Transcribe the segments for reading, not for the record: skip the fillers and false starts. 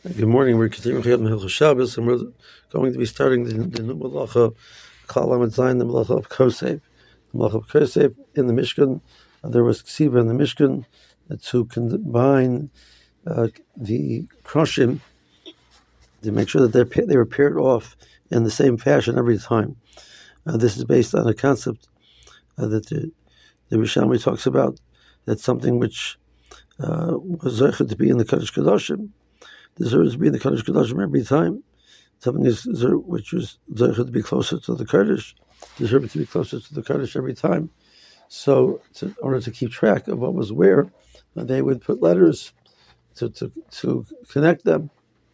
Good morning. We're continuing Chiyat Mehilchos Shabbos, and we're going to be starting the new Malacha, Klal Lamed Zayin, the Malacha of Kosef. The Malacha of Kosef in the Mishkan, there was Ksiva in the Mishkan to combine the Kroshim to make sure that they were paired off in the same fashion every time. This is based on a concept that the Rishonim talks about. That's something which was zeicher to be in the Kodesh Kodashim, deserves to be in the Kodesh Kodashim every time. Something which was zeicher to be closer to the Kodesh, deserves to be closer to the Kodesh every time. So, in order to keep track of what was where, they would put letters to connect them.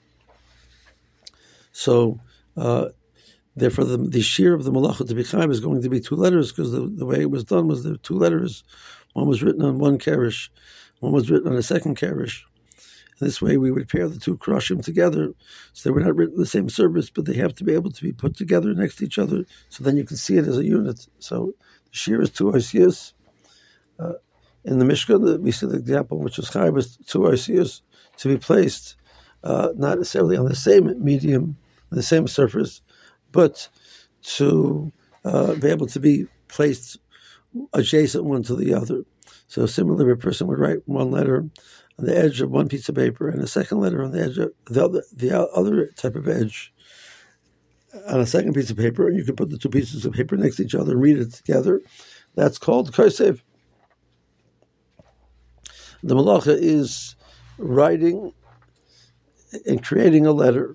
So, therefore, the shear of the Malacha to be Chaim is going to be two letters, because the way it was done was there were two letters. One was written on one kerish, one was written on a second kerish. This way, we would pair the two kroshim together, so they were not written in the same service, but they have to be able to be put together next to each other, so then you can see it as a unit. So the shear is two osiyos. In the Mishkan, we see the example, which was Chai, was two osiyos to be placed, not necessarily on the same medium, the same surface, but to be able to be placed adjacent one to the other. So similarly, a person would write one letter on the edge of one piece of paper and a second letter on the edge of the other type of edge on a second piece of paper, and you can put the two pieces of paper next to each other and read it together. That's called Kosef. The Malacha is writing and creating a letter.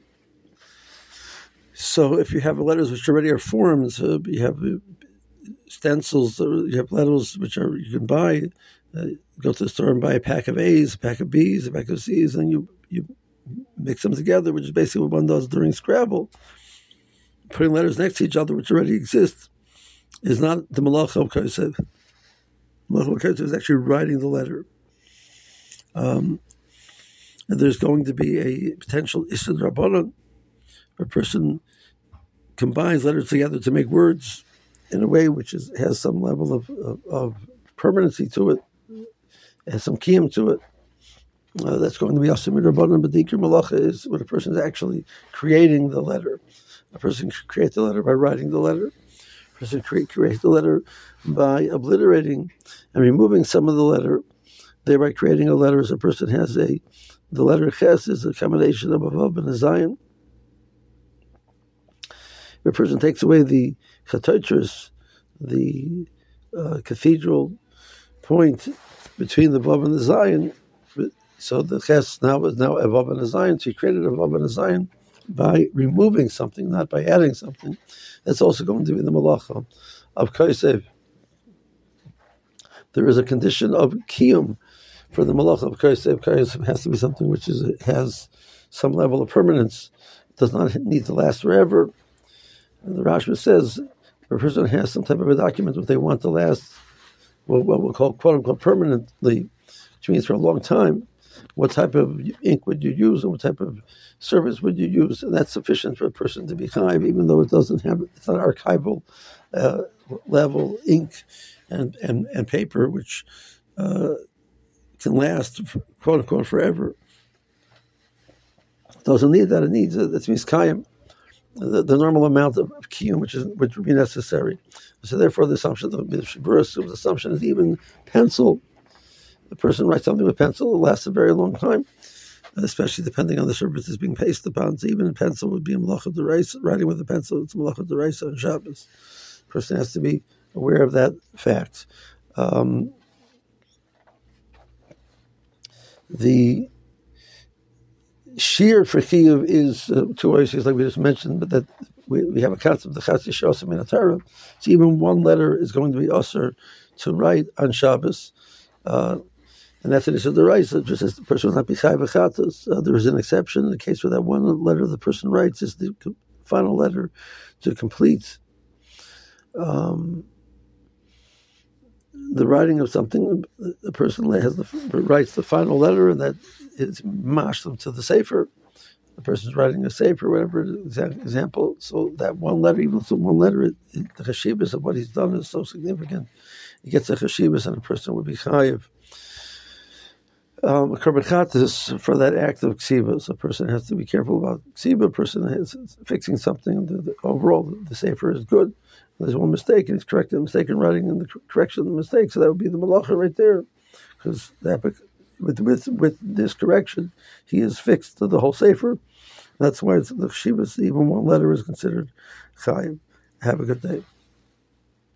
So if you have letters which already are formed, you have stencils, you have letters which you can buy. Go to the store and buy a pack of A's, a pack of B's, a pack of C's, and you mix them together, which is basically what one does during Scrabble. Putting letters next to each other, which already exist, is not the Malacha of Kosef. Malacha of Kosef is actually writing the letter. And there's going to be a potential Issur Rabbanan, where a person combines letters together to make words in a way which has some level of permanency to it, has some kiyum to it. That's going to be Asur Rabbanan, but the Ikar Malacha is when a person is actually creating the letter. A person can create the letter by writing the letter. A person can create the letter by obliterating and removing some of the letter, thereby creating a letter as a person has the letter Ches is a combination of a Vav and a Zayin. If a person takes away the Chatoitros, the cathedral point between the Vav and the Zayin, so the Ches now is now a Vav and a Zayin, so he created a Vav and a Zayin by removing something, not by adding something. That's also going to be the Malacha of Kosef. There is a condition of kiyum for the Malacha of Kosef. Kosef has to be something which has some level of permanence. It does not need to last forever. And the Rashba says, if a person has some type of a document which they want to last, what we'll call quote-unquote permanently, which means for a long time, what type of ink would you use and what type of service would you use? And that's sufficient for a person to be chayiv, even though it's not archival level ink and paper, which can last, quote-unquote, forever. It doesn't need that. It needs, that means kayim, the normal amount of kiyum which would be necessary. So therefore, the assumption, the assumption is even pencil. The person writes something with pencil, it lasts a very long time, especially depending on the service that's being pasted upon. So even a pencil would be a malacha d'oraisa. Writing with a pencil, it's a malacha d'oraisa on Shabbos. The person has to be aware of that fact. The shear for chiyuv is two ways, like we just mentioned, but that we have a concept of the Chatzi Shosam in a Torah. So even one letter is going to be usher to write on Shabbos. And that's an issue of the right. So just as the person will not be chai v'chatos, there is an exception in the case where that one letter the person writes is the final letter to complete the writing of something. The person writes the final letter, and that is mash them to the sefer. The person's writing a sefer, whatever example. So that one letter, even if it's one letter, the cheshivas of what he's done is so significant. He gets a cheshivas, and a person would be chayiv. a korban chatas for that act of ksiba. So a person has to be careful about ksiba. A person is fixing something. Overall, the sefer is good. There's one mistake, and he's correcting the mistake in writing and the correction of the mistake. So that would be the malacha right there, because with this correction, he is fixed to the whole sefer. That's why the Shivas, even one letter is considered chayim. Have a good day.